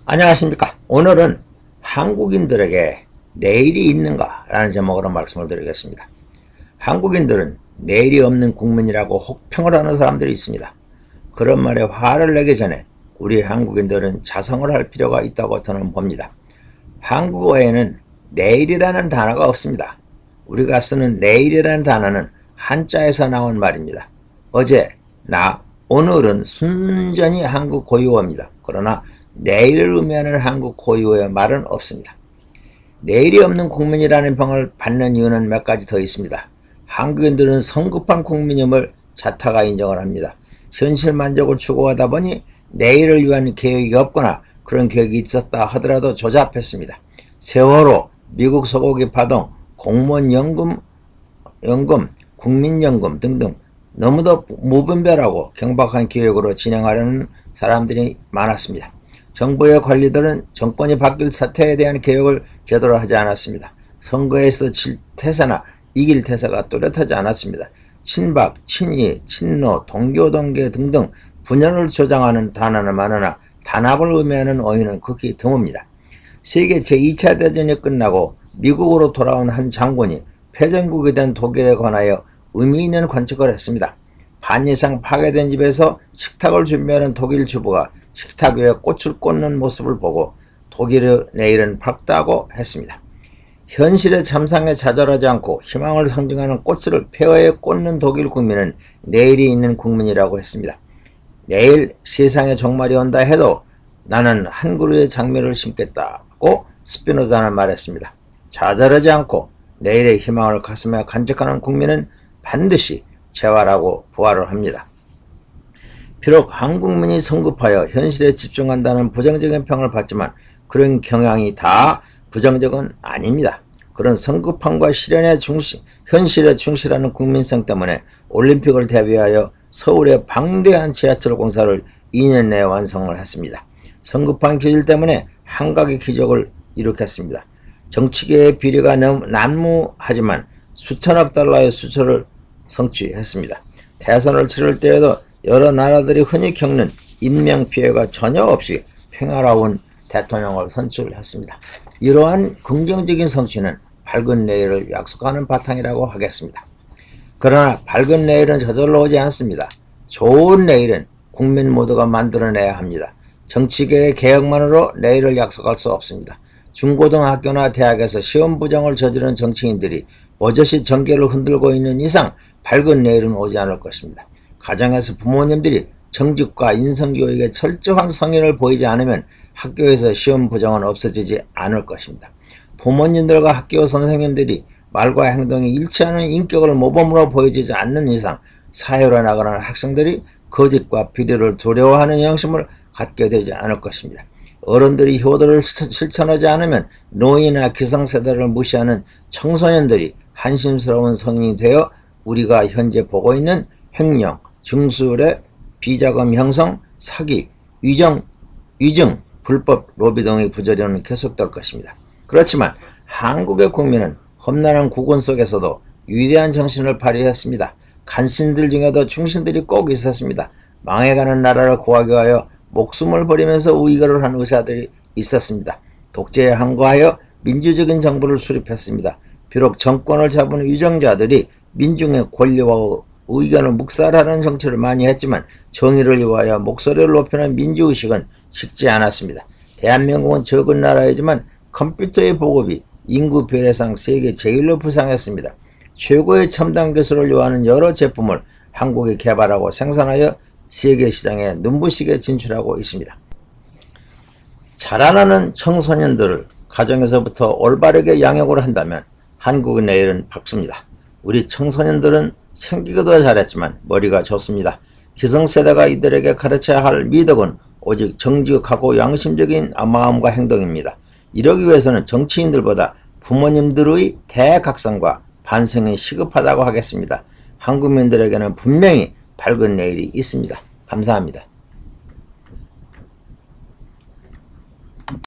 안녕하십니까. 오늘은 한국인들에게 내일이 있는가 라는 제목으로 말씀을 드리겠습니다. 한국인들은 내일이 없는 국민이라고 혹평을 하는 사람들이 있습니다. 그런 말에 화를 내기 전에 우리 한국인들은 자성을 할 필요가 있다고 저는 봅니다. 한국어에는 내일이라는 단어가 없습니다. 우리가 쓰는 내일이라는 단어는 한자에서 나온 말입니다. 어제, 나, 오늘은 순전히 한국 고유어입니다. 그러나 내일을 의미하는 한국 고유어의 말은 없습니다. 내일이 없는 국민이라는 평을 받는 이유는 몇 가지 더 있습니다. 한국인들은 성급한 국민임을 자타가 인정을 합니다. 현실 만족을 추구하다 보니 내일을 위한 계획이 없거나 그런 계획이 있었다 하더라도 조잡했습니다. 세월호, 미국 소고기 파동, 공무원 연금, 국민연금 등등 너무도 무분별하고 경박한 계획으로 진행하려는 사람들이 많았습니다. 정부의 관리들은 정권이 바뀔 사태에 대한 계획을 제대로 하지 않았습니다. 선거에서 질 태세나 이길 태세가 뚜렷하지 않았습니다. 친박, 친이, 친노, 동교동계 등등 분열을 조장하는 단어는 많으나 단합을 의미하는 어휘는 극히 드뭅니다. 세계 제2차 대전이 끝나고 미국으로 돌아온 한 장군이 패전국이 된 독일에 관하여 의미 있는 관측을 했습니다. 반 이상 파괴된 집에서 식탁을 준비하는 독일 주부가 식탁 위에 꽃을 꽂는 모습을 보고 독일의 내일은 밝다고 했습니다. 현실의 참상에 좌절하지 않고 희망을 상징하는 꽃을 폐허에 꽂는 독일 국민은 내일이 있는 국민이라고 했습니다. 내일 세상에 종말이 온다 해도 나는 한 그루의 장미를 심겠다고 스피노자는 말했습니다. 좌절하지 않고 내일의 희망을 가슴에 간직하는 국민은 반드시 재활하고 부활을 합니다. 비록 한국민이 성급하여 현실에 집중한다는 부정적인 평을 받지만 그런 경향이 다 부정적은 아닙니다. 그런 성급함과 현실에 충실하는 국민성 때문에 올림픽을 대비하여 서울의 방대한 지하철 공사를 2년 내에 완성을 했습니다. 성급한 기질 때문에 한각의 기적을 일으켰습니다. 정치계의 비리가 난무하지만 수천억 달러의 수초를 성취했습니다. 대선을 치를 때에도 여러 나라들이 흔히 겪는 인명피해가 전혀 없이 평화로운 대통령을 선출했습니다. 이러한 긍정적인 성취는 밝은 내일을 약속하는 바탕이라고 하겠습니다. 그러나 밝은 내일은 저절로 오지 않습니다. 좋은 내일은 국민 모두가 만들어내야 합니다. 정치계의 개혁만으로 내일을 약속할 수 없습니다. 중고등학교나 대학에서 시험 부정을 저지른 정치인들이 버젓이 정계를 흔들고 있는 이상 밝은 내일은 오지 않을 것입니다. 가정에서 부모님들이 정직과 인성교육에 철저한 성의를 보이지 않으면 학교에서 시험 부정은 없어지지 않을 것입니다. 부모님들과 학교 선생님들이 말과 행동이 일치하는 인격을 모범으로 보여지지 않는 이상 사회로 나가는 학생들이 거짓과 비리를 두려워하는 영심을 갖게 되지 않을 것입니다. 어른들이 효도를 실천하지 않으면 노인이나 기성세대를 무시하는 청소년들이 한심스러운 성인이 되어 우리가 현재 보고 있는 횡령, 증수의 비자금 형성, 사기, 위증, 불법 로비 등의 부조리는 계속될 것입니다. 그렇지만 한국의 국민은 험난한 국원 속에서도 위대한 정신을 발휘했습니다. 간신들 중에도 충신들이 꼭 있었습니다. 망해가는 나라를 구하기 위하여 목숨을 버리면서 의거를 한 의사들이 있었습니다. 독재에 항거하여 민주적인 정부를 수립했습니다. 비록 정권을 잡은 위정자들이 민중의 권리와 의견을 묵살하는 정치를 많이 했지만 정의를 위하여 목소리를 높이는 민주의식은 식지 않았습니다. 대한민국은 적은 나라이지만 컴퓨터의 보급이 인구 비례상 세계 제1로 부상했습니다. 최고의 첨단 기술을 요하는 여러 제품을 한국이 개발하고 생산하여 세계 시장에 눈부시게 진출하고 있습니다. 자라나는 청소년들을 가정에서부터 올바르게 양육을 한다면 한국의 내일은 밝습니다. 우리 청소년들은 생기기도 잘했지만 머리가 좋습니다. 기성세대가 이들에게 가르쳐야 할 미덕은 오직 정직하고 양심적인 마음과 행동입니다. 이러기 위해서는 정치인들보다 부모님들의 대각성과 반성이 시급하다고 하겠습니다. 한국민들에게는 분명히 밝은 내일이 있습니다. 감사합니다.